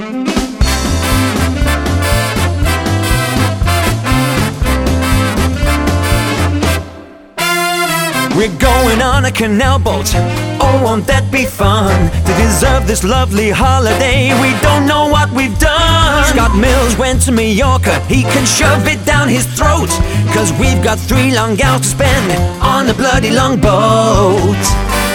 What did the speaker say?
We're going on a canal boat, oh won't that be fun? To deserve this lovely holiday, we don't know what we've done. Scott Mills went to Mallorca, he can shove it down his throat, 'cause we've got 3 long hours to spend on a bloody long boat.